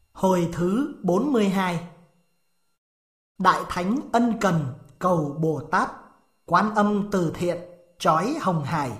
Hồi thứ 42. Đại Thánh ân cần cầu Bồ Tát, Quan Âm từ thiện trói Hồng Hải.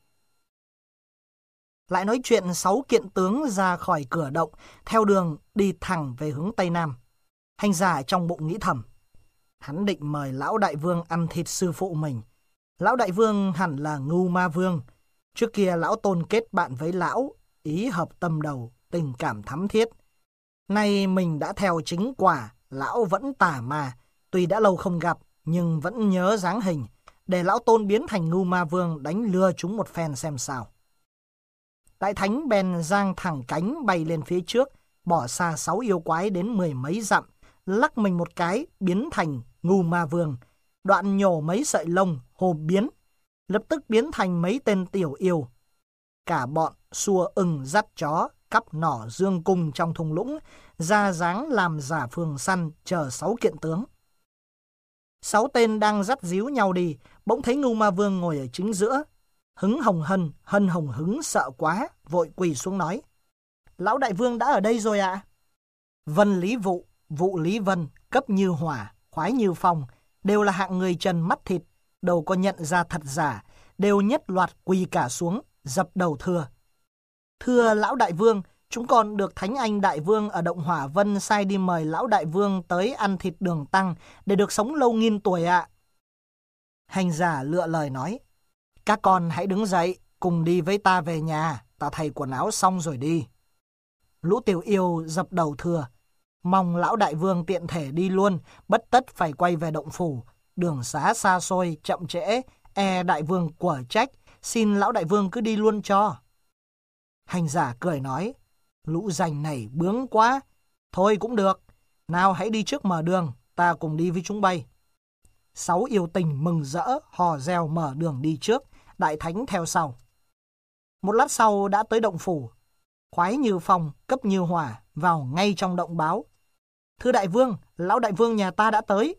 Lại nói chuyện 6 kiện tướng ra khỏi cửa động, theo đường đi thẳng về hướng Tây Nam. Hành giả trong bụng nghĩ thầm, hắn định mời Lão Đại Vương ăn thịt sư phụ mình. Lão Đại Vương hẳn là Ngưu Ma Vương. Trước kia Lão Tôn kết bạn với Lão, ý hợp tâm đầu, tình cảm thắm thiết. Nay mình đã theo chính quả, Lão vẫn tả mà, tuy đã lâu không gặp, nhưng vẫn nhớ dáng hình, để Lão Tôn biến thành Ngưu Ma Vương đánh lừa chúng một phen xem sao. Đại Thánh bèn giang thẳng cánh bay lên phía trước, bỏ xa 6 yêu quái đến 10 mấy dặm, lắc mình một cái biến thành Ngưu Ma Vương, đoạn nhổ mấy sợi lông hô biến, lập tức biến thành mấy tên tiểu yêu. Cả bọn xua ưng dắt chó, cắp nỏ dương cung trong thung lũng, ra dáng làm giả phường săn chờ 6 kiện tướng. 6 tên đang dắt díu nhau đi, bỗng thấy Ngưu Ma Vương ngồi ở chính giữa. Hứng Hồng Hân Hồng hứng sợ quá, vội quỳ xuống nói: Lão Đại Vương đã ở đây rồi ạ. Vân Lý Vụ, Vụ Lý Vân, Cấp Như Hỏa, Khoái Như Phong, đều là hạng người trần mắt thịt, đâu có nhận ra thật giả, đều nhất loạt quỳ cả xuống, dập đầu thưa: Thưa Lão Đại Vương, chúng con được Thánh Anh Đại Vương ở Động Hỏa Vân sai đi mời Lão Đại Vương tới ăn thịt đường tăng để được sống lâu nghìn tuổi ạ. Hành giả lựa lời nói: Các con hãy đứng dậy, cùng đi với ta về nhà, ta thay quần áo xong rồi đi. Lũ tiểu yêu dập đầu thưa: Mong Lão Đại Vương tiện thể đi luôn, bất tất phải quay về động phủ. Đường xá xa xôi, chậm trễ, Đại Vương quở trách, xin Lão Đại Vương cứ đi luôn cho. Hành giả cười nói: Lũ rành này bướng quá. Thôi cũng được, nào hãy đi trước mở đường, ta cùng đi với chúng bay. 6 yêu tình mừng rỡ, hò reo mở đường đi trước, Đại Thánh theo sau. Một lát sau đã tới động phủ. Khoái Như Phong, Cấp Như Hỏa vào ngay trong động báo: Thưa Đại Vương, Lão Đại Vương nhà ta đã tới.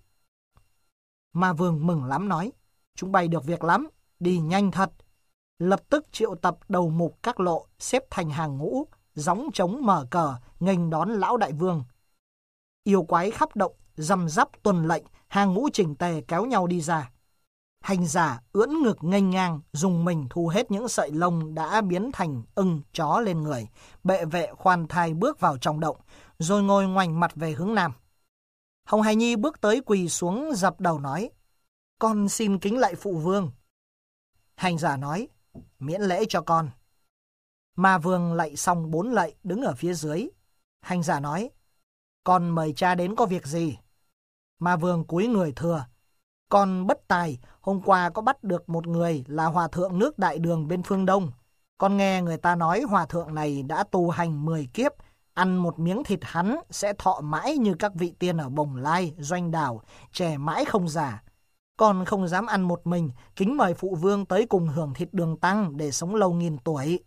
Ma Vương mừng lắm nói: Chúng bay được việc lắm, đi nhanh thật. Lập tức triệu tập đầu mục các lộ, xếp thành hàng ngũ, gióng trống mở cờ, nghênh đón Lão Đại Vương. Yêu quái khắp động, răm rắp tuần lệnh, hàng ngũ chỉnh tề kéo nhau đi ra. Hành giả ưỡn ngực nghênh ngang, dùng mình thu hết những sợi lông đã biến thành ưng chó lên người, bệ vệ khoan thai bước vào trong động, rồi ngồi ngoảnh mặt về hướng nam. Hồng Hải Nhi bước tới quỳ xuống dập đầu nói: Con xin kính lạy phụ vương. Hành giả nói: Miễn lễ cho con. Ma Vương lạy xong 4 lạy đứng ở phía dưới. Hành giả nói: Con mời cha đến có việc gì? Ma Vương cúi người thưa: Con bất tài, hôm qua có bắt được một người là hòa thượng nước Đại Đường bên phương Đông. Con nghe người ta nói hòa thượng này đã tu hành 10 kiếp, ăn một miếng thịt hắn sẽ thọ mãi như các vị tiên ở Bồng Lai, Doanh Đảo, trẻ mãi không già. Con không dám ăn một mình, kính mời phụ vương tới cùng hưởng thịt đường tăng để sống lâu nghìn tuổi.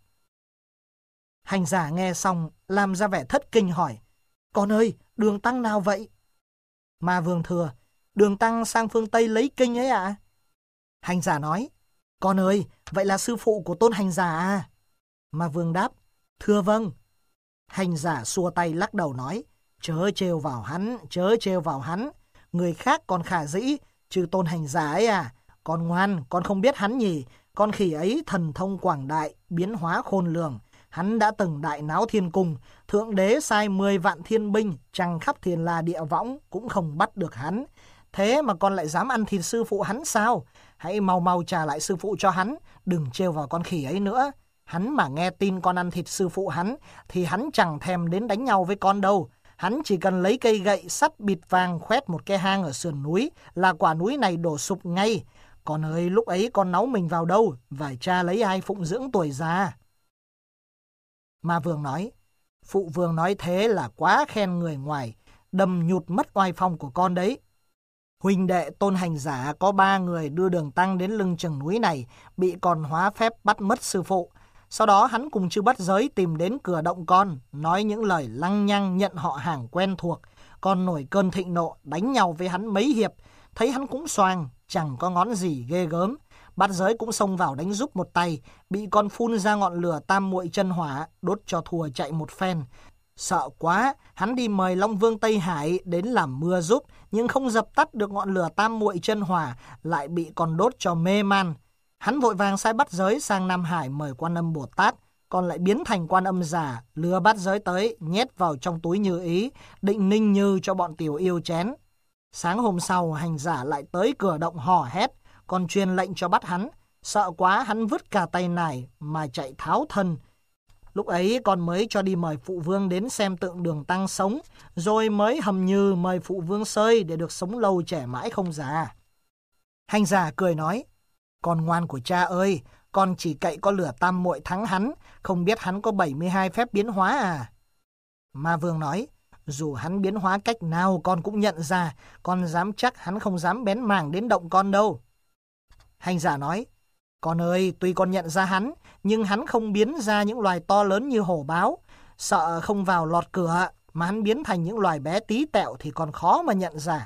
Hành giả nghe xong, làm ra vẻ thất kinh hỏi: Con ơi, đường tăng nào vậy? Ma Vương thưa: Đường tăng sang phương Tây lấy kinh ấy ạ. Hành giả nói: Con ơi, vậy là sư phụ của Tôn Hành giả à? Ma Vương đáp: Thưa vâng. Hành giả xua tay lắc đầu nói: Chớ trêu vào hắn, chớ trêu vào hắn. Người khác còn khả dĩ, chứ Tôn Hành giả ấy à? Con ngoan, con không biết hắn nhỉ? Con khỉ ấy thần thông quảng đại, biến hóa khôn lường. Hắn đã từng đại náo thiên cung, thượng đế sai 10 vạn thiên binh, trăng khắp thiên la địa võng cũng không bắt được hắn. Thế mà con lại dám ăn thịt sư phụ hắn sao? Hãy mau mau trả lại sư phụ cho hắn, đừng trêu vào con khỉ ấy nữa. Hắn mà nghe tin con ăn thịt sư phụ hắn, thì hắn chẳng thèm đến đánh nhau với con đâu. Hắn chỉ cần lấy cây gậy sắt bịt vàng khoét một cái hang ở sườn núi là quả núi này đổ sụp ngay. Con ơi, lúc ấy con náu mình vào đâu, và cha lấy ai phụng dưỡng tuổi già? Ma Vương nói: Phụ vương nói thế là quá khen người ngoài, đâm nhụt mất oai phong của con đấy. Huynh đệ Tôn Hành giả có 3 người đưa đường tăng đến lưng chừng núi này, bị con hóa phép bắt mất sư phụ. Sau đó hắn cùng Chư Bắt Giới tìm đến cửa động con, nói những lời lăng nhăng nhận họ hàng quen thuộc. Con nổi cơn thịnh nộ, đánh nhau với hắn mấy hiệp, thấy hắn cũng xoàng, chẳng có ngón gì ghê gớm. Bắt Giới cũng xông vào đánh giúp một tay, bị con phun ra ngọn lửa tam muội chân hỏa, đốt cho thùa chạy một phen. Sợ quá, hắn đi mời Long Vương Tây Hải đến làm mưa giúp, nhưng không dập tắt được ngọn lửa tam muội chân hỏa, lại bị còn đốt cho mê man. Hắn vội vàng sai bắt giới sang Nam Hải mời Quan Âm Bồ Tát, còn lại biến thành Quan Âm già, lừa bắt giới tới, nhét vào trong túi Như Ý, định ninh như cho bọn tiểu yêu chén. Sáng hôm sau, hành giả lại tới cửa động hò hét, còn truyền lệnh cho bắt hắn. Sợ quá, hắn vứt cả tay nải mà chạy tháo thân. Lúc ấy con mới cho đi mời phụ vương đến xem tượng Đường Tăng sống, rồi mới hầm như mời phụ vương sơi để được sống lâu trẻ mãi không già. Hành giả cười nói, con ngoan của cha ơi, con chỉ cậy có lửa tam muội thắng hắn, không biết hắn có 72 phép biến hóa à? Ma Vương nói, dù hắn biến hóa cách nào con cũng nhận ra, con dám chắc hắn không dám bén mảng đến động con đâu. Hành giả nói, con ơi, tuy con nhận ra hắn, nhưng hắn không biến ra những loài to lớn như hổ báo. Sợ không vào lọt cửa, mà hắn biến thành những loài bé tí tẹo thì còn khó mà nhận ra.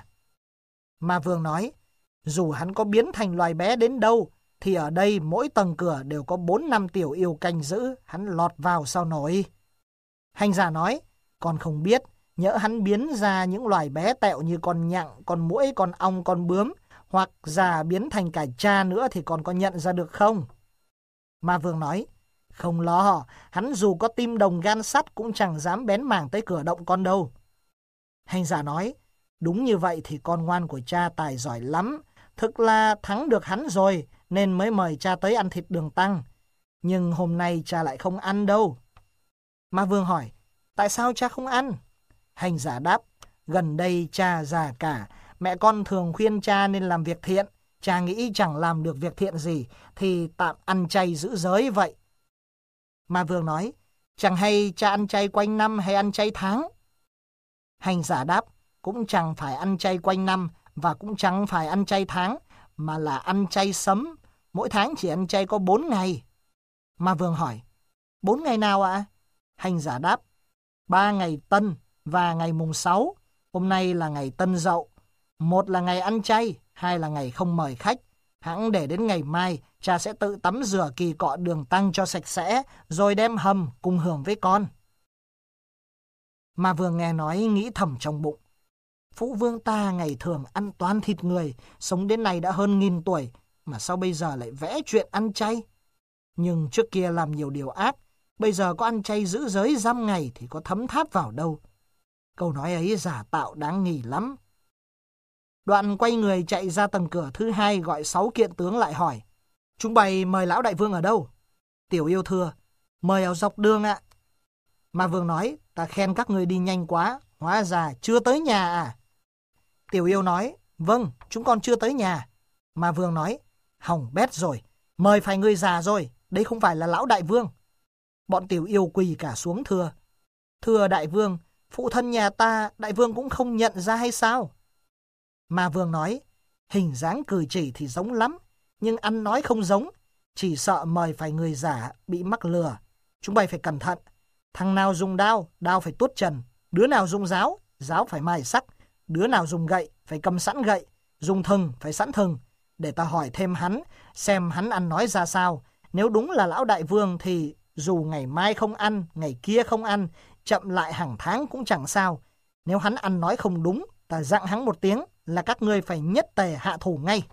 Ma Vương nói, dù hắn có biến thành loài bé đến đâu, thì ở đây mỗi tầng cửa đều có 4-5 tiểu yêu canh giữ, hắn lọt vào sao nổi. Hành giả nói, con không biết, nhỡ hắn biến ra những loài bé tẹo như con nhặng, con muỗi, con ong, con bướm, hoặc già biến thành cả cha nữa thì còn có nhận ra được không? Ma Vương nói, không lo, hắn dù có tim đồng gan sắt cũng chẳng dám bén mảng tới cửa động con đâu. Hành giả nói, đúng như vậy thì con ngoan của cha tài giỏi lắm, thực là thắng được hắn rồi nên mới mời cha tới ăn thịt Đường Tăng. Nhưng hôm nay cha lại không ăn đâu. Ma Vương hỏi, tại sao cha không ăn? Hành giả đáp, gần đây cha già cả, mẹ con thường khuyên cha nên làm việc thiện. Cha nghĩ chẳng làm được việc thiện gì thì tạm ăn chay giữ giới vậy. Ma Vương nói, chẳng hay cha ăn chay quanh năm hay ăn chay tháng? Hành giả đáp, cũng chẳng phải ăn chay quanh năm và cũng chẳng phải ăn chay tháng, mà là ăn chay sấm, mỗi tháng chỉ ăn chay có 4 ngày. Ma Vương hỏi, 4 ngày nào ạ? Hành giả đáp, 3 ngày Tân và ngày mùng 6, hôm nay là ngày Tân Dậu. Một là ngày ăn chay, hai là ngày không mời khách. Hẵng để đến ngày mai, cha sẽ tự tắm rửa kỳ cọ Đường Tăng cho sạch sẽ, rồi đem hầm cùng hưởng với con. Ma Vương nghe nói nghĩ thầm trong bụng. Phụ vương ta ngày thường ăn toàn thịt người, sống đến nay đã hơn 1000 tuổi, mà sao bây giờ lại vẽ chuyện ăn chay? Nhưng trước kia làm nhiều điều ác, bây giờ có ăn chay giữ giới dăm ngày thì có thấm tháp vào đâu. Câu nói ấy giả tạo đáng nghi lắm. Đoạn quay người chạy ra tầng cửa thứ hai, gọi 6 kiện tướng lại hỏi, chúng bày mời lão đại vương ở đâu? Tiểu yêu thưa, mời ở dọc đường ạ. Ma Vương nói, ta khen các người đi nhanh quá, hóa ra chưa tới nhà à? Tiểu yêu nói, vâng, chúng con chưa tới nhà. Ma Vương nói, hỏng bét rồi, mời phải người già rồi, đây không phải là lão đại vương. Bọn tiểu yêu quỳ cả xuống thưa, thưa đại vương, phụ thân nhà ta, đại vương cũng không nhận ra hay sao? Ma Vương nói, hình dáng cử chỉ thì giống lắm, nhưng ăn nói không giống, chỉ sợ mời phải người giả bị mắc lừa. Chúng bay phải cẩn thận, thằng nào dùng đao, đao phải tuốt trần, đứa nào dùng giáo, giáo phải mài sắc, đứa nào dùng gậy phải cầm sẵn gậy, dùng thừng phải sẵn thừng, để ta hỏi thêm hắn, xem hắn ăn nói ra sao. Nếu đúng là lão đại vương thì dù ngày mai không ăn, ngày kia không ăn, chậm lại hàng tháng cũng chẳng sao. Nếu hắn ăn nói không đúng, ta dặn hắn một tiếng là các ngươi phải nhất tề hạ thủ ngay.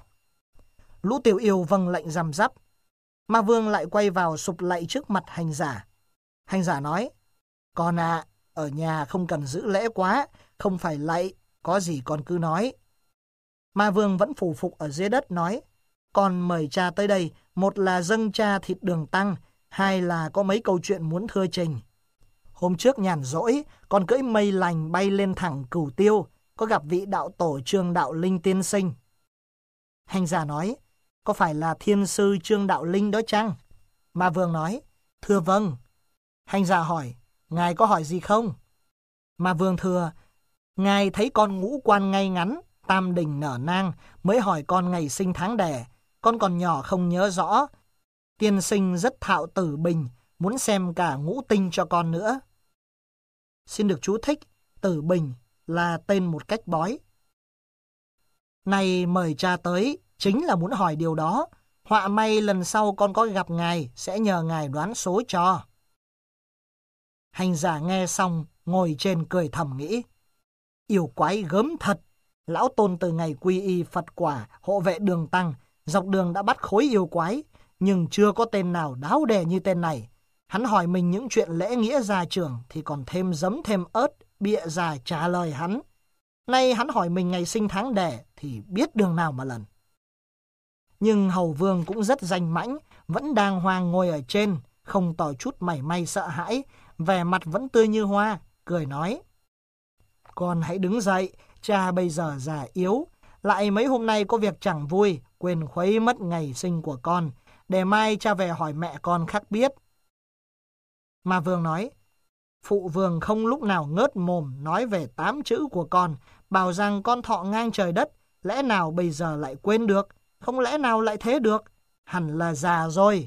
Lũ tiểu yêu vâng lệnh răm rắp. Ma Vương lại quay vào sụp lạy trước mặt hành giả. Hành giả nói, con ạ, ở nhà không cần giữ lễ quá, không phải lạy, có gì con cứ nói. Ma Vương vẫn phủ phục ở dưới đất nói, con mời cha tới đây, một là dâng cha thịt Đường Tăng, hai là có mấy câu chuyện muốn thưa trình. Hôm trước nhàn rỗi, con cưỡi mây lành bay lên thẳng Cửu Tiêu, có gặp vị đạo tổ Trương Đạo Linh tiên sinh. Hành giả nói, có phải là thiên sư Trương Đạo Linh đó chăng? Ma Vương nói, thưa vâng. Hành giả hỏi, ngài có hỏi gì không? Ma Vương thưa, ngài thấy con ngũ quan ngay ngắn, tam đình nở nang, mới hỏi con ngày sinh tháng đẻ, con còn nhỏ không nhớ rõ. Tiên sinh rất thạo tử bình, muốn xem cả ngũ tinh cho con nữa. Xin được chú thích, tử bình là tên một cách bói. Này mời cha tới, chính là muốn hỏi điều đó. Họa may lần sau con có gặp ngài, sẽ nhờ ngài đoán số cho. Hành giả nghe xong, ngồi trên cười thầm nghĩ. Yêu quái gớm thật. Lão Tôn từ ngày quy y Phật quả, hộ vệ Đường Tăng, dọc đường đã bắt khối yêu quái, nhưng chưa có tên nào đáo đề như tên này. Hắn hỏi mình những chuyện lễ nghĩa gia trưởng thì còn thêm giấm thêm ớt, bịa ra trả lời hắn. Nay hắn hỏi mình ngày sinh tháng đẻ thì biết đường nào mà lần. Nhưng Hầu Vương cũng rất danh mãnh, vẫn đàng hoàng ngồi ở trên, không tỏ chút mảy may sợ hãi, vẻ mặt vẫn tươi như hoa, cười nói. Con hãy đứng dậy, cha bây giờ già yếu, lại mấy hôm nay có việc chẳng vui, quên khuấy mất ngày sinh của con, để mai cha về hỏi mẹ con khắc biết. Ma Vương nói, phụ vương không lúc nào ngớt mồm nói về 8 chữ của con, bảo rằng con thọ ngang trời đất, lẽ nào bây giờ lại quên được, không lẽ nào lại thế được, hẳn là già rồi.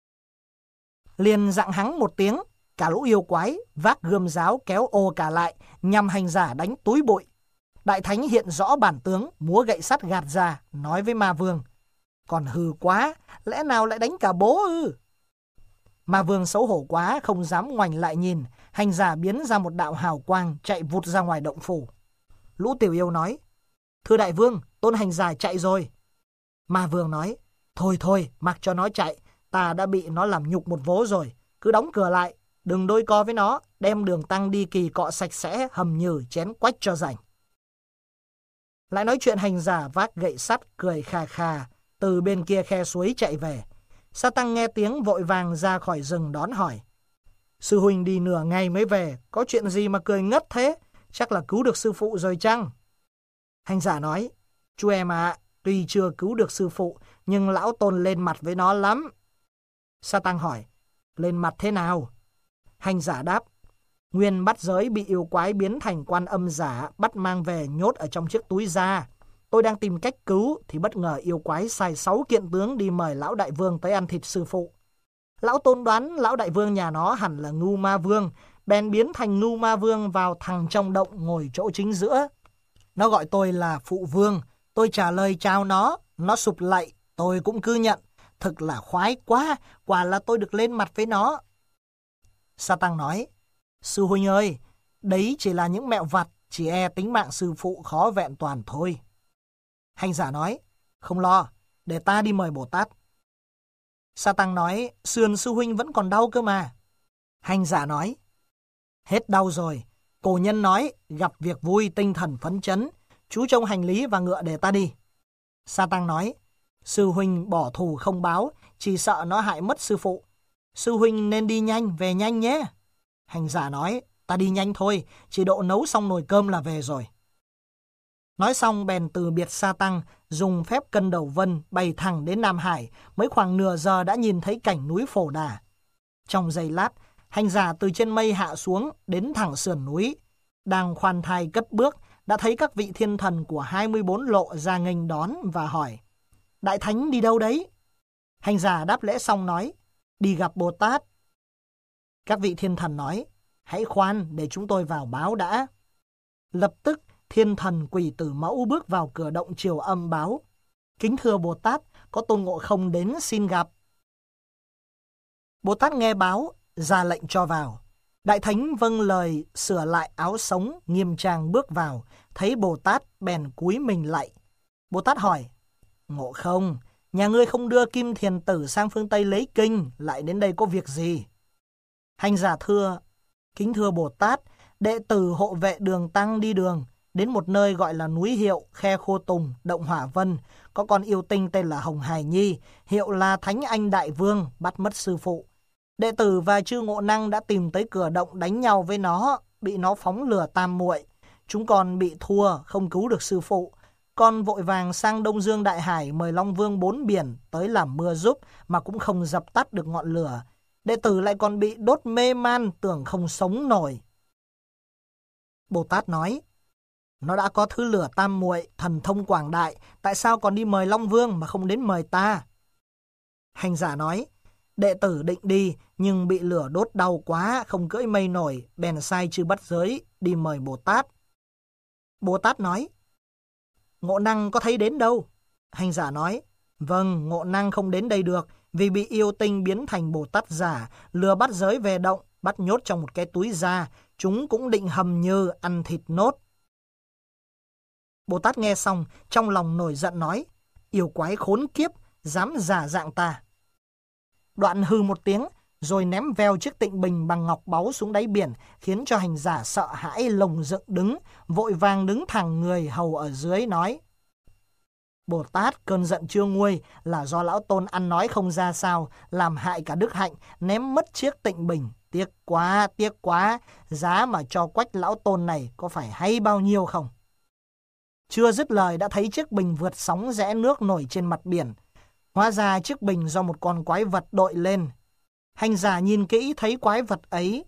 Liền dặn hắn một tiếng, cả lũ yêu quái vác gươm giáo kéo ô cả lại, nhằm hành giả đánh túi bụi. Đại thánh hiện rõ bản tướng, múa gậy sắt gạt ra, nói với Ma Vương, còn hư quá, lẽ nào lại đánh cả bố ư? Ma Vương xấu hổ quá, không dám ngoảnh lại nhìn, hành giả biến ra một đạo hào quang, chạy vụt ra ngoài động phủ. Lũ tiểu yêu nói, thưa đại vương, tôn hành giả chạy rồi. Ma Vương nói, thôi, mặc cho nó chạy, ta đã bị nó làm nhục một vố rồi, cứ đóng cửa lại, đừng đôi co với nó, đem Đường Tăng đi kỳ cọ sạch sẽ, hầm nhừ chén quách cho rảnh. Lại nói chuyện hành giả vác gậy sắt cười khà khà, từ bên kia khe suối chạy về. Sa Tăng nghe tiếng vội vàng ra khỏi rừng đón hỏi. Sư huynh đi nửa ngày mới về, có chuyện gì mà cười ngất thế? Chắc là cứu được sư phụ rồi chăng? Hành giả nói, chú em ạ, tuy chưa cứu được sư phụ, nhưng lão Tôn lên mặt với nó lắm. Sa Tăng hỏi, lên mặt thế nào? Hành giả đáp, nguyên bắt giới bị yêu quái biến thành quan âm giả, bắt mang về nhốt ở trong chiếc túi da. Tôi đang tìm cách cứu thì bất ngờ yêu quái sai 6 kiện tướng đi mời lão đại vương tới ăn thịt sư phụ. Lão Tôn đoán lão đại vương nhà nó hẳn là Ngưu Ma Vương, bèn biến thành Ngưu Ma Vương vào thẳng trong động ngồi chỗ chính giữa. Nó gọi tôi là phụ vương, tôi trả lời chào nó sụp lạy, tôi cũng cứ nhận. Thực là khoái quá, quả là tôi được lên mặt với nó. Sa Tăng nói, sư huynh ơi, đấy chỉ là những mẹo vặt, chỉ e tính mạng sư phụ khó vẹn toàn thôi. Hành giả nói, không lo, để ta đi mời Bồ Tát. Sa Tăng nói, sườn sư huynh vẫn còn đau cơ mà. Hành giả nói, hết đau rồi. Cổ nhân nói, gặp việc vui tinh thần phấn chấn, chú trông hành lý và ngựa để ta đi. Sa Tăng nói, sư huynh bỏ thù không báo, chỉ sợ nó hại mất sư phụ. Sư huynh nên đi nhanh, về nhanh nhé. Hành giả nói, ta đi nhanh thôi, chỉ độ nấu xong nồi cơm là về rồi. Nói xong bèn từ biệt Sa Tăng, dùng phép cân đầu vân bay thẳng đến Nam Hải, mới khoảng nửa giờ đã nhìn thấy cảnh núi Phổ Đà. Trong giây lát, hành giả từ trên mây hạ xuống, đến thẳng sườn núi. Đang khoan thai cất bước, đã thấy các vị thiên thần của 24 lộ ra nghênh đón và hỏi, Đại Thánh đi đâu đấy? Hành giả đáp lễ xong nói, đi gặp Bồ Tát. Các vị thiên thần nói, hãy khoan để chúng tôi vào báo đã. Lập tức, thiên thần Quỷ Tử Mẫu bước vào cửa động Triều Âm báo, kính thưa Bồ Tát, có Tôn Ngộ Không đến xin gặp. Bồ Tát nghe báo, ra lệnh cho vào. Đại Thánh vâng lời, sửa lại áo sống, nghiêm trang bước vào, thấy Bồ Tát bèn cúi mình lạy. Bồ Tát hỏi, Ngộ Không, nhà ngươi không đưa Kim Thiền Tử sang phương Tây lấy kinh, lại đến đây có việc gì? Hành giả thưa, kính thưa Bồ Tát, đệ tử hộ vệ Đường Tăng đi đường, đến một nơi gọi là núi Hiệu, khe Khô Tùng, động Hỏa Vân, có con yêu tinh tên là Hồng Hải Nhi, hiệu là Thánh Anh Đại Vương, bắt mất sư phụ. Đệ tử và chư Ngộ Năng đã tìm tới cửa động đánh nhau với nó, bị nó phóng lửa tam muội. Chúng còn bị thua, không cứu được sư phụ. Con vội vàng sang Đông Dương Đại Hải mời Long Vương bốn biển tới làm mưa giúp mà cũng không dập tắt được ngọn lửa. Đệ tử lại còn bị đốt mê man, tưởng không sống nổi. Bồ Tát nói, nó đã có thứ lửa tam muội, thần thông quảng đại, tại sao còn đi mời Long Vương mà không đến mời ta? Hành giả nói, đệ tử định đi, nhưng bị lửa đốt đau quá, không cưỡi mây nổi, bèn sai chư bắt giới, đi mời Bồ Tát. Bồ Tát nói, Ngộ Năng có thấy đến đâu? Hành giả nói, vâng, Ngộ Năng không đến đây được, vì bị yêu tinh biến thành Bồ Tát giả, lừa bắt giới về động, bắt nhốt trong một cái túi da, chúng cũng định hầm như ăn thịt nốt. Bồ Tát nghe xong, trong lòng nổi giận nói, yêu quái khốn kiếp, dám giả dạng ta. Đoạn hừ một tiếng, rồi ném veo chiếc tịnh bình bằng ngọc báu xuống đáy biển, khiến cho hành giả sợ hãi lồng dựng đứng, vội vàng đứng thẳng người hầu ở dưới nói, Bồ Tát, cơn giận chưa nguôi là do lão tôn ăn nói không ra sao, làm hại cả đức hạnh, ném mất chiếc tịnh bình. Tiếc quá, giá mà cho quách lão tôn này có phải hay bao nhiêu không? Chưa dứt lời đã thấy chiếc bình vượt sóng rẽ nước nổi trên mặt biển. Hóa ra chiếc bình do một con quái vật đội lên. Hành giả nhìn kỹ thấy quái vật ấy.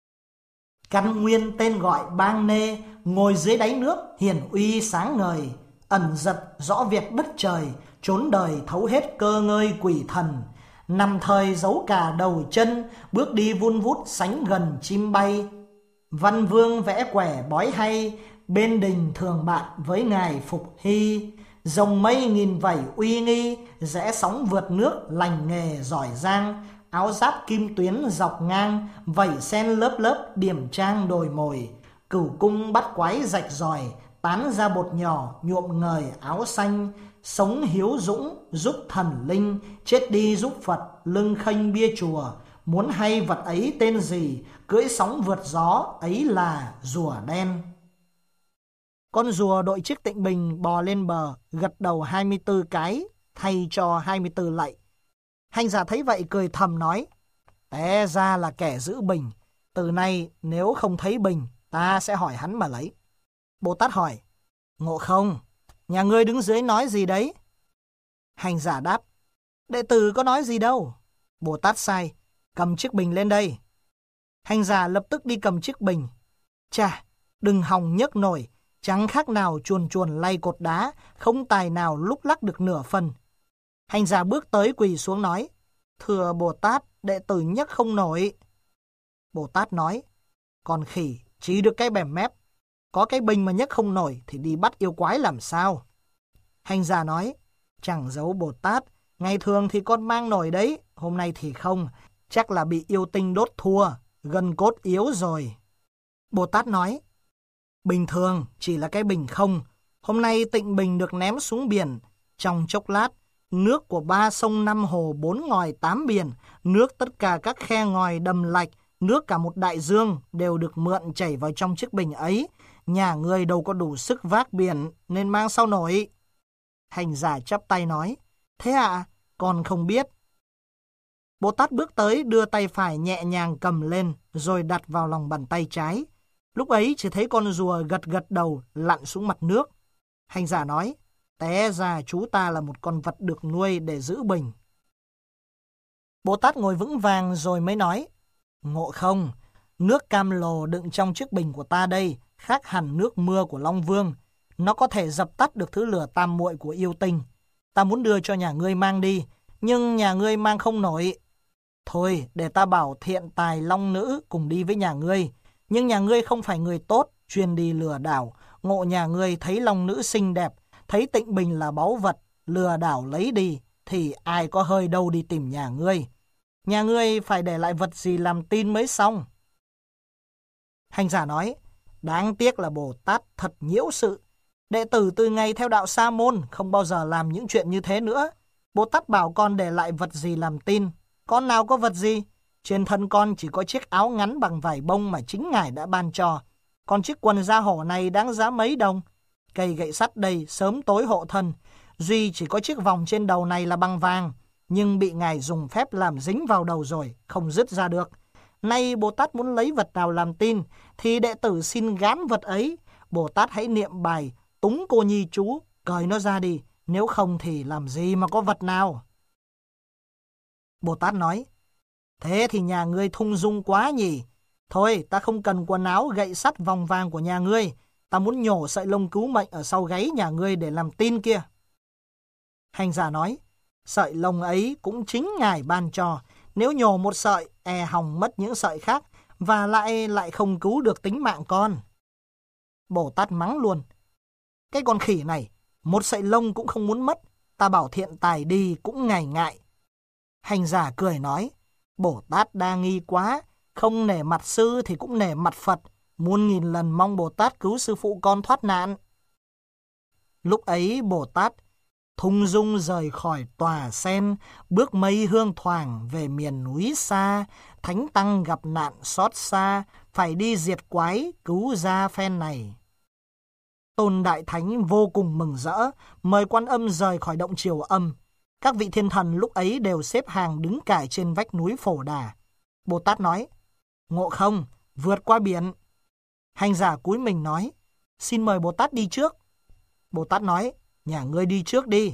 Căn nguyên tên gọi Bang Nê, ngồi dưới đáy nước, hiển uy sáng ngời, ẩn giật rõ việc đất trời, trốn đời thấu hết cơ ngơi quỷ thần. Nằm thời giấu cả đầu chân, bước đi vun vút sánh gần chim bay. Văn vương vẽ quẻ bói hay, bên đình thường bạn với ngài Phục Hy. Rồng mây nghìn vảy uy nghi, rẽ sóng vượt nước lành nghề giỏi giang. Áo giáp kim tuyến dọc ngang, vảy sen lớp lớp điểm trang đồi mồi. Cửu cung bắt quái rạch ròi, tán ra bột nhỏ nhuộm ngời áo xanh. Sống hiếu dũng giúp thần linh, chết đi giúp Phật lưng khênh bia chùa. Muốn hay vật ấy tên gì, cưỡi sóng vượt gió ấy là rùa đen. Con rùa đội chiếc tịnh bình bò lên bờ, gật đầu 24 cái, thay cho 24 lạy. Hành giả thấy vậy cười thầm nói, té ra là kẻ giữ bình. Từ nay nếu không thấy bình, ta sẽ hỏi hắn mà lấy. Bồ Tát hỏi, Ngộ Không, nhà ngươi đứng dưới nói gì đấy? Hành giả đáp, đệ tử có nói gì đâu. Bồ Tát sai, cầm chiếc bình lên đây. Hành giả lập tức đi cầm chiếc bình. Chà, đừng hòng nhấc nổi, chẳng khác nào chuồn chuồn lay cột đá, không tài nào lúc lắc được nửa phần. Hành giả bước tới quỳ xuống nói, thưa Bồ Tát, đệ tử nhấc không nổi. Bồ Tát nói, con khỉ, chỉ được cái bẻm mép. Có cái bình mà nhấc không nổi thì đi bắt yêu quái làm sao? Hành giả nói, chẳng giấu Bồ Tát, ngày thường thì con mang nổi đấy, hôm nay thì không, chắc là bị yêu tinh đốt thua, gân cốt yếu rồi. Bồ Tát nói, bình thường chỉ là cái bình không, hôm nay tịnh bình được ném xuống biển, trong chốc lát, nước của 3 sông 5 hồ 4 ngòi 8 biển, nước tất cả các khe ngòi đầm lạch, nước cả một đại dương đều được mượn chảy vào trong chiếc bình ấy. Nhà ngươi đâu có đủ sức vác biển nên mang sao nổi. Hành giả chắp tay nói, thế ạ, con không biết. Bồ Tát bước tới đưa tay phải nhẹ nhàng cầm lên rồi đặt vào lòng bàn tay trái. Lúc ấy chỉ thấy con rùa gật gật đầu lặn xuống mặt nước. Hành giả nói, té ra chú ta là một con vật được nuôi để giữ bình. Bồ Tát ngồi vững vàng rồi mới nói, Ngộ Không, nước cam lồ đựng trong chiếc bình của ta đây khác hẳn nước mưa của Long Vương. Nó có thể dập tắt được thứ lửa tam muội của yêu tinh. Ta muốn đưa cho nhà ngươi mang đi, nhưng nhà ngươi mang không nổi. Thôi, để ta bảo thiện tài long nữ cùng đi với nhà ngươi. Nhưng nhà ngươi không phải người tốt, chuyên đi lừa đảo. Ngộ nhà ngươi thấy long nữ xinh đẹp, thấy tịnh bình là báu vật, lừa đảo lấy đi, thì ai có hơi đâu đi tìm nhà ngươi. Nhà ngươi phải để lại vật gì làm tin mới xong. Hành giả nói, đáng tiếc là Bồ Tát thật nhiễu sự. Đệ tử từ ngày theo đạo Sa môn không bao giờ làm những chuyện như thế nữa. Bồ Tát bảo con để lại vật gì làm tin. Con nào có vật gì? Trên thân con chỉ có chiếc áo ngắn bằng vải bông mà chính ngài đã ban cho. Còn chiếc quần da hổ này đáng giá mấy đồng? Cây gậy sắt đây sớm tối hộ thân. Duy chỉ có chiếc vòng trên đầu này là bằng vàng, nhưng bị ngài dùng phép làm dính vào đầu rồi, không dứt ra được. Nay Bồ Tát muốn lấy vật nào làm tin, thì đệ tử xin gán vật ấy. Bồ Tát hãy niệm bài Túng Cô Nhi chú, cởi nó ra đi, nếu không thì làm gì mà có vật nào. Bồ Tát nói, thế thì nhà ngươi thung dung quá nhỉ. Thôi, ta không cần quần áo gậy sắt vòng vàng của nhà ngươi. Ta muốn nhổ sợi lông cứu mệnh ở sau gáy nhà ngươi để làm tin kia. Hành giả nói, sợi lông ấy cũng chính ngài ban cho. Nếu nhổ một sợi, e hỏng mất những sợi khác, và lại không cứu được tính mạng con. Bồ Tát mắng luôn, cái con khỉ này, một sợi lông cũng không muốn mất. Ta bảo thiện tài đi cũng ngại ngại. Hành giả cười nói, Bồ Tát đa nghi quá, Không nể mặt sư thì cũng nể mặt Phật, muôn nghìn lần mong Bồ Tát cứu sư phụ con thoát nạn. Lúc ấy Bồ Tát thung dung rời khỏi tòa sen, bước mây hương thoảng về miền núi xa. Thánh tăng gặp nạn xót xa, phải đi diệt quái cứu ra phen này. Tôn Đại Thánh vô cùng mừng rỡ, mời Quan Âm rời khỏi động Triều Âm. Các vị thiên thần lúc ấy đều xếp hàng đứng cài trên vách núi Phổ Đà. Bồ Tát nói, Ngộ Không, vượt qua biển. Hành giả cúi mình nói, xin mời Bồ Tát đi trước. Bồ Tát nói, nhà ngươi đi trước đi.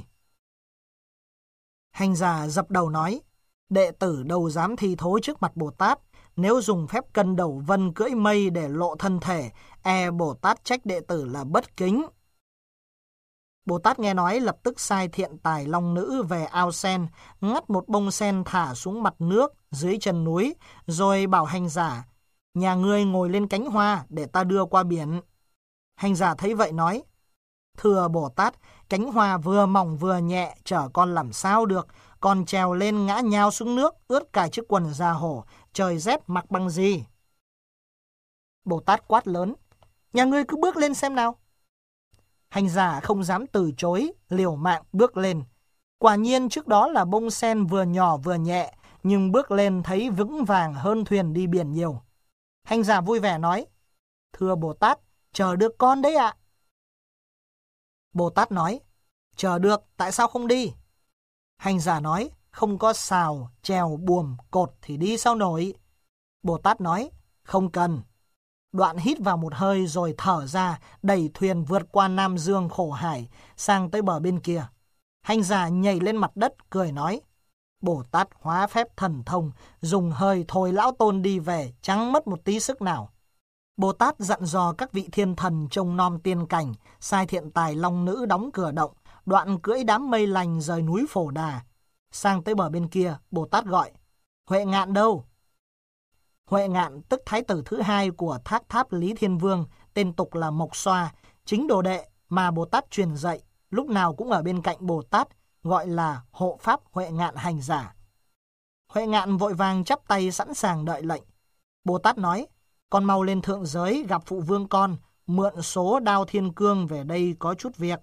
Hành giả dập đầu nói, đệ tử đâu dám thi thố trước mặt Bồ Tát. Nếu dùng phép cân đầu vân cưỡi mây để lộ thân thể, Bồ Tát trách đệ tử là bất kính. Bồ Tát nghe nói lập tức sai thiện tài long nữ về ao sen, ngắt một bông sen thả xuống mặt nước dưới chân núi, rồi bảo hành giả, nhà ngươi ngồi lên cánh hoa để ta đưa qua biển. Hành giả thấy vậy nói, thưa Bồ Tát, cánh hoa vừa mỏng vừa nhẹ, chở con làm sao được, con trèo lên ngã nhào xuống nước, ướt cả chiếc quần da hổ, trời rét mặc bằng gì? Bồ Tát quát lớn, nhà ngươi cứ bước lên xem nào. Hành giả không dám từ chối, liều mạng bước lên. Quả nhiên trước đó là bông sen vừa nhỏ vừa nhẹ, nhưng bước lên thấy vững vàng hơn thuyền đi biển nhiều. Hành giả vui vẻ nói, thưa Bồ Tát, chờ được con đấy ạ. Bồ Tát nói, chờ được, tại sao không đi? Hành giả nói, không có sào, chèo, buồm, cột thì đi sao nổi? Bồ Tát nói, không cần. Đoạn hít vào một hơi rồi thở ra, đẩy thuyền vượt qua Nam Dương khổ hải, sang tới bờ bên kia. Hành giả nhảy lên mặt đất, cười nói, Bồ Tát hóa phép thần thông, dùng hơi thôi lão tôn đi về, chẳng mất một tí sức nào. Bồ Tát dặn dò các vị thiên thần trông nom tiên cảnh, sai thiện tài long nữ đóng cửa động, đoạn cưỡi đám mây lành rời núi Phổ Đà. Sang tới bờ bên kia, Bồ Tát gọi, Huệ Ngạn đâu? Huệ Ngạn tức thái tử thứ hai của Thác Tháp Lý Thiên Vương, tên tục là Mộc Xoa, chính đồ đệ mà Bồ Tát truyền dạy, lúc nào cũng ở bên cạnh Bồ Tát, gọi là hộ pháp Huệ Ngạn hành giả. Huệ Ngạn vội vàng chắp tay sẵn sàng đợi lệnh. Bồ Tát nói, con mau lên thượng giới gặp phụ vương con, mượn số Đao Thiên Cương về đây có chút việc.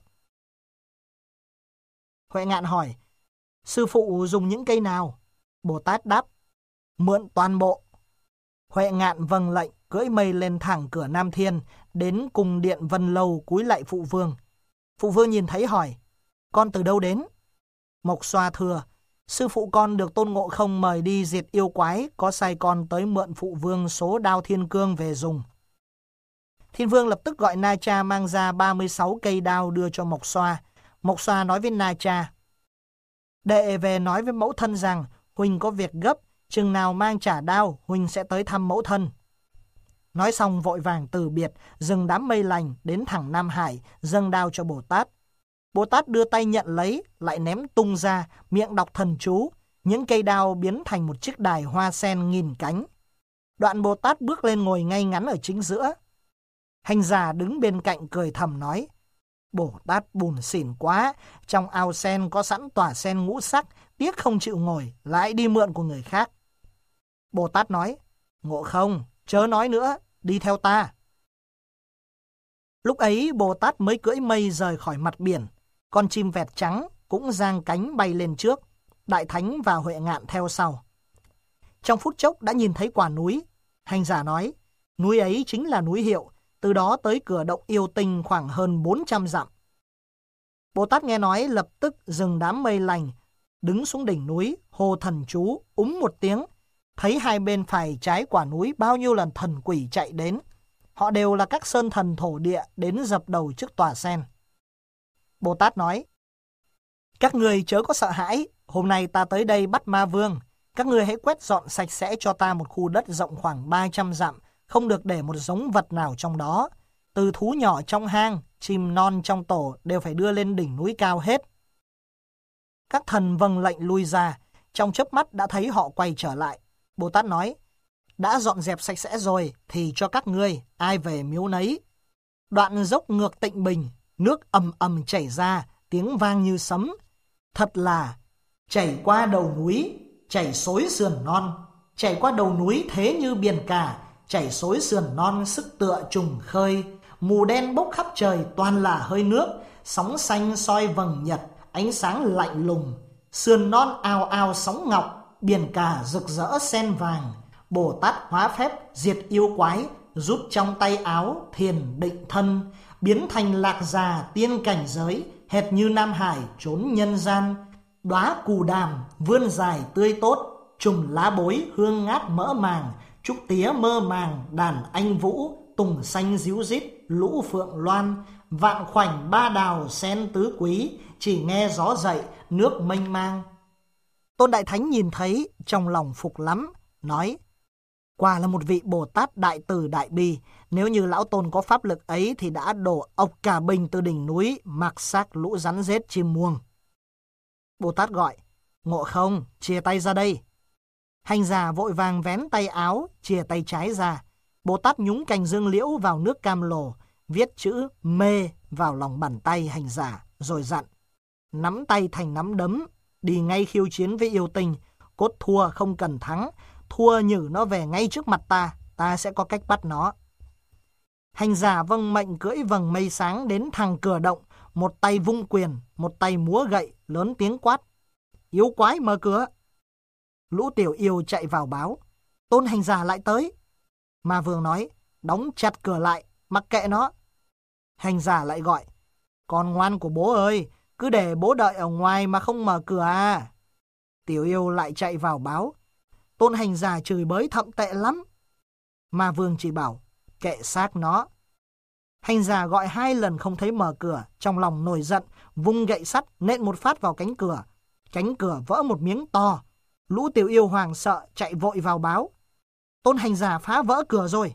Huệ Ngạn hỏi, sư phụ dùng những cây nào? Bồ Tát đáp, mượn toàn bộ. Huệ Ngạn vâng lệnh, cưỡi mây lên thẳng cửa Nam Thiên, đến cung điện Vân Lâu cúi lạy phụ vương. Phụ vương nhìn thấy hỏi, con từ đâu đến? Mộc Xoa thưa, sư phụ con được Tôn Ngộ Không mời đi diệt yêu quái, có sai con tới mượn phụ vương số Đao Thiên Cương về dùng. Thiên Vương lập tức gọi Na Cha mang ra 36 cây đao đưa cho Mộc Xoa. Mộc Xoa nói với Na Cha, đệ về nói với mẫu thân rằng huynh có việc gấp, chừng nào mang trả đao, huynh sẽ tới thăm mẫu thân. Nói xong vội vàng từ biệt, dừng đám mây lành đến thẳng Nam Hải, dâng đao cho Bồ Tát. Bồ Tát đưa tay nhận lấy, lại ném tung ra, miệng đọc thần chú, những cây đao biến thành một chiếc đài hoa sen nghìn cánh. Đoạn Bồ Tát bước lên ngồi ngay ngắn ở chính giữa. Hành giả đứng bên cạnh cười thầm nói, Bồ Tát bùn xỉn quá, trong ao sen có sẵn tòa sen ngũ sắc, tiếc không chịu ngồi, lại đi mượn của người khác. Bồ Tát nói, Ngộ Không, chớ nói nữa, đi theo ta. Lúc ấy Bồ Tát mới cưỡi mây rời khỏi mặt biển, con chim vẹt trắng cũng giang cánh bay lên trước, Đại Thánh và Huệ Ngạn theo sau. Trong phút chốc đã nhìn thấy quả núi. Hành giả nói, núi ấy chính là núi Hiệu, từ đó tới cửa động Yêu Tinh khoảng hơn 400 dặm. Bồ Tát nghe nói lập tức dừng đám mây lành, đứng xuống đỉnh núi, hô thần chú, một tiếng, thấy hai bên phải trái quả núi bao nhiêu lần thần quỷ chạy đến. Họ đều là các sơn thần thổ địa đến dập đầu trước tòa sen. Bồ Tát nói, các người chớ có sợ hãi, hôm nay ta tới đây bắt ma vương. Các người hãy quét dọn sạch sẽ cho ta một khu đất rộng khoảng 300 dặm, không được để một giống vật nào trong đó. Từ thú nhỏ trong hang, chim non trong tổ đều phải đưa lên đỉnh núi cao hết. Các thần vâng lệnh lui ra, trong chớp mắt đã thấy họ quay trở lại. Bồ Tát nói, đã dọn dẹp sạch sẽ rồi thì cho các ngươi ai về miếu nấy. Đoạn dốc ngược Tịnh Bình, nước ầm ầm chảy ra, tiếng vang như sấm. Thật là chảy qua đầu núi, chảy xối sườn non, chảy qua đầu núi thế như biển cả, chảy xối sườn non sức tựa trùng khơi. Mù đen bốc khắp trời toàn là hơi nước, sóng xanh soi vầng nhật, ánh sáng lạnh lùng. Sườn non ào ào sóng ngọc, biển cả rực rỡ sen vàng. Bồ Tát hóa phép diệt yêu quái, rút trong tay áo thiền định thân, biến thành lạc già tiên cảnh giới, hệt như Nam Hải trốn nhân gian. Đóa cù đàm vươn dài tươi tốt, trùng lá bối hương ngát mỡ màng, trúc tía mơ màng đàn anh vũ, tùng xanh ríu rít lũ phượng loan. Vạn khoảnh ba đào sen tứ quý, chỉ nghe gió dậy nước mênh mang. Tôn Đại Thánh nhìn thấy trong lòng phục lắm, nói: quả là một vị Bồ Tát đại từ đại bi, nếu như lão Tôn có pháp lực ấy thì đã đổ ộc cả bình từ đỉnh núi, mặc xác lũ rắn rết chim muông. Bồ Tát gọi: Ngộ Không, chia tay ra đây. Hành giả vội vàng vén tay áo, chia tay trái ra. Bồ Tát nhúng cành dương liễu vào nước cam lồ, viết chữ mê vào lòng bàn tay hành giả, rồi dặn: nắm tay thành nắm đấm, đi ngay khiêu chiến với yêu tinh. Cốt thua không cần thắng, thua nhử nó về ngay trước mặt ta sẽ có cách bắt nó. Hành giả vâng mệnh cưỡi vầng mây sáng đến thẳng cửa động, một tay vung quyền, một tay múa gậy, lớn tiếng quát: yêu quái mở cửa. Lũ tiểu yêu chạy vào báo: Tôn hành giả lại tới. Ma Vương nói: đóng chặt cửa lại, mặc kệ nó. Hành giả lại gọi: con ngoan của bố ơi, cứ để bố đợi ở ngoài mà không mở cửa à. Tiểu yêu lại chạy vào báo: Tôn hành giả chửi bới thậm tệ lắm. Ma Vương chỉ bảo: kệ xác nó. Hành giả gọi 2 lần không thấy mở cửa, trong lòng nổi giận, vung gậy sắt nện một phát vào cánh cửa. Cánh cửa vỡ một miếng to. Lũ tiểu yêu hoàng sợ chạy vội vào báo: Tôn hành giả phá vỡ cửa rồi.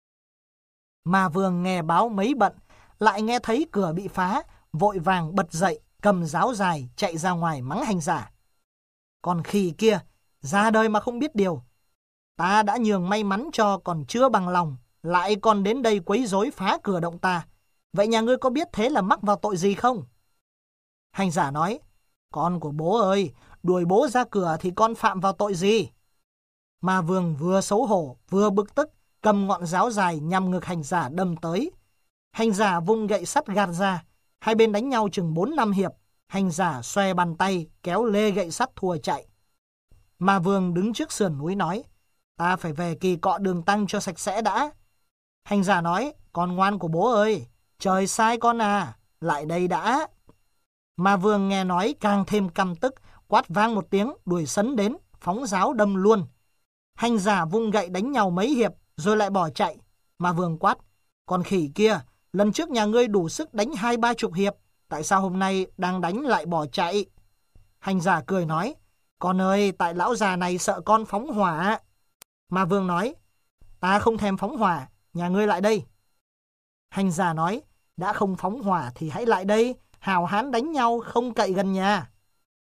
Ma Vương nghe báo mấy bận, lại nghe thấy cửa bị phá, vội vàng bật dậy, cầm giáo dài chạy ra ngoài mắng hành giả: con khỉ kia, ra đời mà không biết điều. Ta đã nhường may mắn cho còn chưa bằng lòng, lại còn đến đây quấy rối phá cửa động ta. Vậy nhà ngươi có biết thế là mắc vào tội gì không? Hành giả nói: con của bố ơi, đuổi bố ra cửa thì con phạm vào tội gì? Ma Vương vừa xấu hổ vừa bực tức, cầm ngọn giáo dài nhằm ngực hành giả đâm tới. Hành giả vung gậy sắt gạt ra, hai bên đánh nhau chừng 4-5 hiệp. Hành giả xoe bàn tay kéo lê gậy sắt thua chạy. Ma Vương đứng trước sườn núi nói: ta phải về Kỳ Cọ Đường Tăng cho sạch sẽ đã. Hành giả nói: con ngoan của bố ơi, trời sai con à, lại đây đã. Ma Vương nghe nói càng thêm căm tức, quát vang một tiếng, đuổi sấn đến, phóng giáo đâm luôn. Hành giả vung gậy đánh nhau mấy hiệp rồi lại bỏ chạy. Ma Vương quát: con khỉ kia, lần trước nhà ngươi đủ sức đánh 20-30 hiệp, tại sao hôm nay đang đánh lại bỏ chạy? Hành giả cười nói: con ơi, tại lão già này sợ con phóng hỏa. Ma Vương nói: ta không thèm phóng hỏa, nhà ngươi lại đây. Hành giả nói: đã không phóng hỏa thì hãy lại đây, hào hán đánh nhau không cậy gần nhà.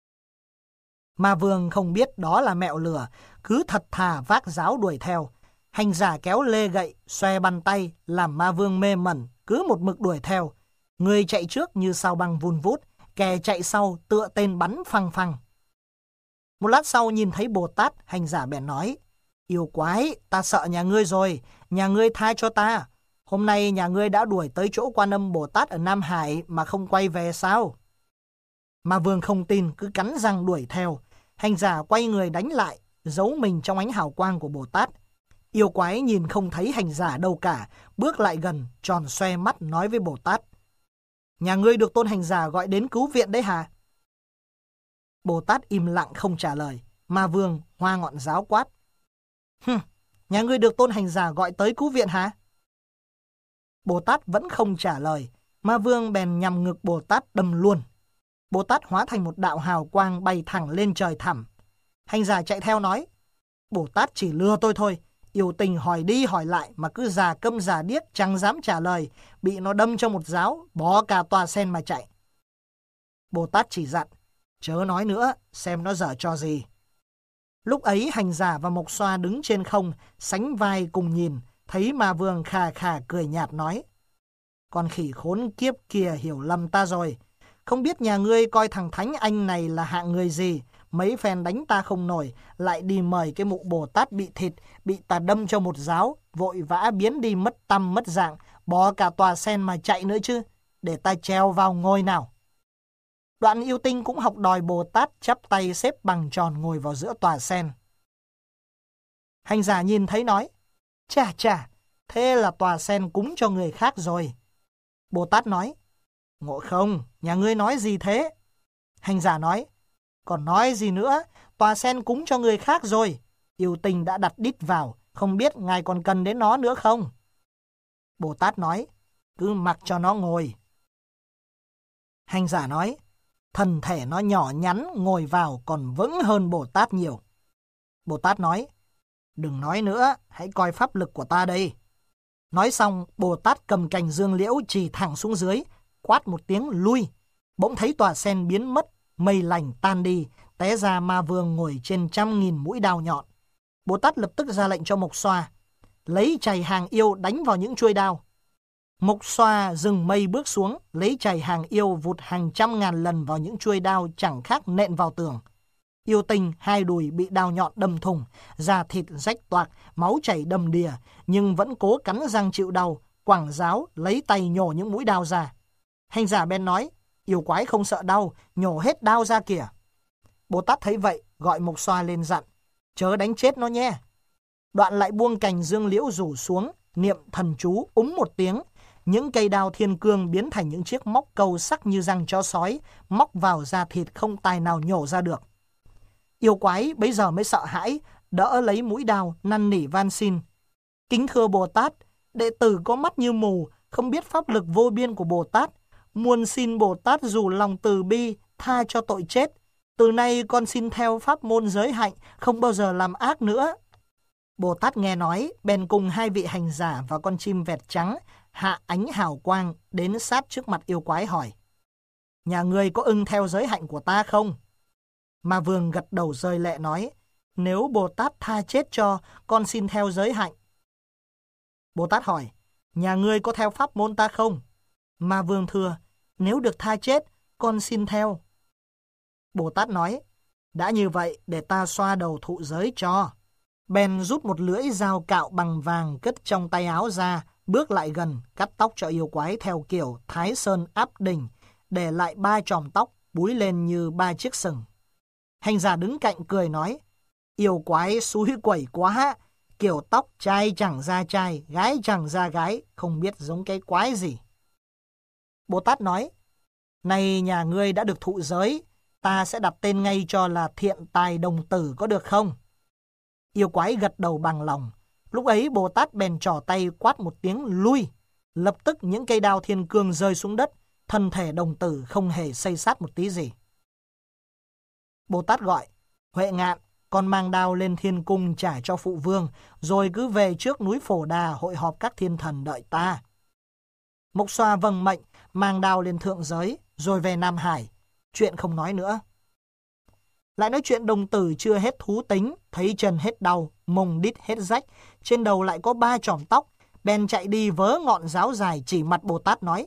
Ma Vương không biết đó là mẹo lừa, cứ thật thà vác giáo đuổi theo. Hành giả kéo lê gậy, xoe bàn tay, làm Ma Vương mê mẩn, cứ một mực đuổi theo. Người chạy trước như sao băng vun vút, kẻ chạy sau tựa tên bắn phăng phăng. Một lát sau nhìn thấy Bồ Tát, hành giả bèn nói: yêu quái, ta sợ nhà ngươi rồi, nhà ngươi tha cho ta. Hôm nay nhà ngươi đã đuổi tới chỗ Quan Âm Bồ Tát ở Nam Hải mà không quay về sao? Ma Vương không tin, cứ cắn răng đuổi theo. Hành giả quay người đánh lại, giấu mình trong ánh hào quang của Bồ Tát. Yêu quái nhìn không thấy hành giả đâu cả, bước lại gần, tròn xoe mắt nói với Bồ Tát: nhà ngươi được Tôn hành giả gọi đến cứu viện đấy hả? Bồ Tát im lặng không trả lời. Ma Vương hoa ngọn giáo quát: nhà ngươi được Tôn hành giả gọi tới cứu viện hả? Bồ Tát vẫn không trả lời. Ma Vương bèn nhằm ngực Bồ Tát đâm luôn. Bồ Tát hóa thành một đạo hào quang bay thẳng lên trời thẳm. Hành giả chạy theo nói: Bồ Tát chỉ lừa tôi thôi. Yêu tình hỏi đi hỏi lại mà cứ già câm già điếc chẳng dám trả lời, bị nó đâm cho một giáo, bó cả tòa sen mà chạy. Bồ Tát chỉ dặn: chớ nói nữa, xem nó dở trò gì. Lúc ấy hành giả và Mộc Xoa đứng trên không, sánh vai cùng nhìn, thấy Ma Vương khà khà cười nhạt nói: con khỉ khốn kiếp kia hiểu lầm ta rồi. Không biết nhà ngươi coi thằng Thánh Anh này là hạng người gì mấy phen đánh ta không nổi, lại đi mời cái mụ Bồ Tát bị thịt, bị ta đâm cho một giáo, vội vã biến đi mất tăm mất dạng, bỏ cả tòa sen mà chạy nữa chứ, để ta treo vào ngôi nào. Đoạn Yêu Tinh cũng học đòi Bồ Tát chắp tay xếp bằng tròn ngồi vào giữa tòa sen. Hành giả nhìn thấy nói, chà chà, thế là tòa sen cúng cho người khác rồi. Bồ Tát nói, Ngộ Không, nhà ngươi nói gì thế? Hành giả nói, còn nói gì nữa, tòa sen cúng cho người khác rồi. Yêu Tinh đã đặt đít vào, không biết ngài còn cần đến nó nữa không? Bồ Tát nói, cứ mặc cho nó ngồi. Hành giả nói, thân thể nó nhỏ nhắn, ngồi vào còn vững hơn Bồ Tát nhiều. Bồ Tát nói, đừng nói nữa, hãy coi pháp lực của ta đây. Nói xong, Bồ Tát cầm cành dương liễu chỉ thẳng xuống dưới, quát một tiếng lui. Bỗng thấy tòa sen biến mất, mây lành tan đi, té ra Ma Vương ngồi trên 100.000 mũi đao nhọn. Bồ Tát lập tức ra lệnh cho Mộc Xoa, lấy chày hàng yêu đánh vào những chuôi đao. Mộc Xoa dừng mây bước xuống, lấy chày hàng yêu vụt hàng 100.000 lần vào những chuôi đao chẳng khác nện vào tường. Yêu Tinh hai đùi bị đao nhọn đâm thủng, da thịt rách toạc, máu chảy đầm đìa, nhưng vẫn cố cắn răng chịu đau, quẳng giáo lấy tay nhổ những mũi đao ra. Hành giả bèn nói, yêu quái không sợ đau, nhổ hết đao ra kìa. Bồ Tát thấy vậy, gọi Mộc Xoa lên dặn, chớ đánh chết nó nhé. Đoạn lại buông cành dương liễu rủ xuống, niệm thần chú một tiếng. Những cây đao thiên cương biến thành những chiếc móc câu sắc như răng chó sói, móc vào da thịt không tài nào nhổ ra được. Yêu quái bấy giờ mới sợ hãi, đỡ lấy mũi đao, năn nỉ van xin. Kính thưa Bồ Tát, đệ tử có mắt như mù, không biết pháp lực vô biên của Bồ Tát. Muôn xin Bồ Tát dù lòng từ bi, tha cho tội chết. Từ nay con xin theo pháp môn giới hạnh, không bao giờ làm ác nữa. Bồ Tát nghe nói, bèn cùng hai vị hành giả và con chim vẹt trắng, hạ ánh hào quang, đến sát trước mặt yêu quái hỏi, nhà ngươi có ưng theo giới hạnh của ta không? Ma Vương gật đầu rơi lệ nói, nếu Bồ Tát tha chết cho, con xin theo giới hạnh. Bồ Tát hỏi, nhà ngươi có theo pháp môn ta không? Ma Vương thưa, nếu được tha chết, con xin theo. Bồ Tát nói, đã như vậy để ta xoa đầu thụ giới cho. Bèn rút một lưỡi dao cạo bằng vàng cất trong tay áo ra, bước lại gần, cắt tóc cho yêu quái theo kiểu Thái Sơn áp đỉnh, để lại 3 chòm tóc búi lên như 3 chiếc sừng. Hành giả đứng cạnh cười nói, yêu quái xúi quẩy quá, kiểu tóc trai chẳng ra trai, gái chẳng ra gái, không biết giống cái quái gì. Bồ Tát nói, này nhà ngươi đã được thụ giới, ta sẽ đặt tên ngay cho là Thiện Tài Đồng Tử có được không? Yêu quái gật đầu bằng lòng. Lúc ấy Bồ Tát bèn trỏ tay quát một tiếng lui. Lập tức những cây đao thiên cương rơi xuống đất, thân thể đồng tử không hề xây sát một tí gì. Bồ Tát gọi, Huệ Ngạn, con mang đao lên thiên cung trả cho phụ vương, rồi cứ về trước núi Phổ Đà hội họp các thiên thần đợi ta. Mộc Xoa vâng mệnh, mang đao lên thượng giới, rồi về Nam Hải. Chuyện không nói nữa. Lại nói chuyện đồng tử chưa hết thú tính, thấy chân hết đau, mông đít hết rách, trên đầu lại có 3 chòm tóc, bèn chạy đi vớ ngọn giáo dài chỉ mặt Bồ Tát nói,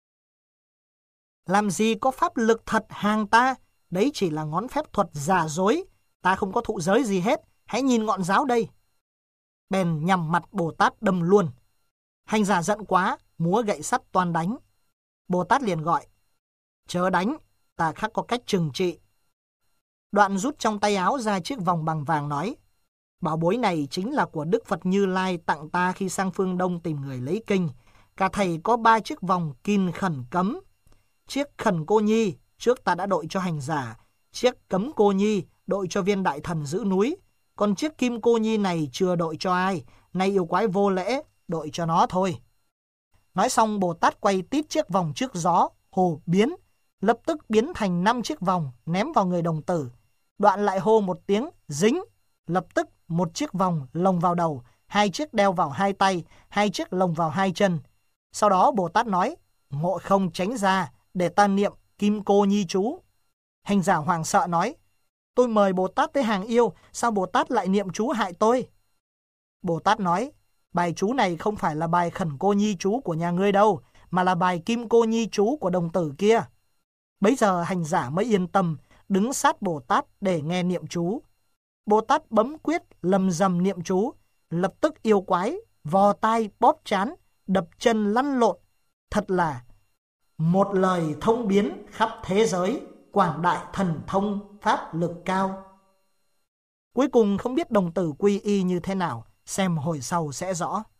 làm gì có pháp lực thật hàng ta, đấy chỉ là ngón phép thuật giả dối, ta không có thụ giới gì hết, hãy nhìn ngọn giáo đây. Bèn nhằm mặt Bồ Tát đâm luôn. Hành giả giận quá, múa gậy sắt toan đánh. Bồ Tát liền gọi, chớ đánh, ta khắc có cách trừng trị. Đoạn rút trong tay áo ra chiếc vòng bằng vàng nói, bảo bối này chính là của Đức Phật Như Lai tặng ta khi sang phương Đông tìm người lấy kinh. Cả thầy có 3 chiếc vòng kim khẩn cấm. Chiếc khẩn cô nhi trước ta đã đội cho hành giả, chiếc cấm cô nhi đội cho viên đại thần giữ núi, còn chiếc kim cô nhi này chưa đội cho ai, nay yêu quái vô lễ, đội cho nó thôi. Nói xong Bồ Tát quay tít chiếc vòng trước gió, hồ biến, lập tức biến thành 5 chiếc vòng ném vào người đồng tử. Đoạn lại hô một tiếng dính, lập tức 1 chiếc vòng lồng vào đầu, 2 chiếc đeo vào 2 tay, 2 chiếc lồng vào 2 chân. Sau đó Bồ Tát nói, Ngộ Không tránh ra, để ta niệm kim cô nhi chú. Hành giả hoảng sợ nói, tôi mời Bồ Tát tới hàng yêu, sao Bồ Tát lại niệm chú hại tôi? Bồ Tát nói, bài chú này không phải là bài khẩn cô nhi chú của nhà ngươi đâu, mà là bài kim cô nhi chú của đồng tử kia. Bấy giờ hành giả mới yên tâm, đứng sát Bồ Tát để nghe niệm chú. Bồ Tát bấm quyết lầm rầm niệm chú, lập tức yêu quái vò tai bóp trán, đập chân lăn lộn. Thật là một lời thông biến khắp thế giới, quảng đại thần thông pháp lực cao. Cuối cùng không biết đồng tử quy y như thế nào, xem hồi sau sẽ rõ.